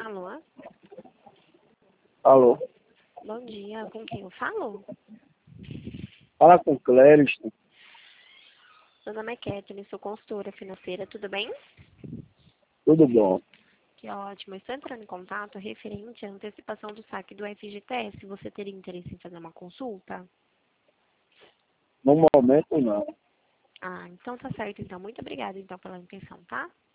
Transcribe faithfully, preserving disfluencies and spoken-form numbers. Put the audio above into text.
Alô? Alô? Bom dia, com quem eu falo? Fala com o Clériston. Meu nome é Kathleen, sou consultora financeira, tudo bem? Tudo bom? Que ótimo, estou entrando em contato referente à antecipação do saque do F G T S. Você teria interesse em fazer uma consulta? No momento, não. Ah, então tá certo, então. Muito obrigada, então, pela atenção, tá?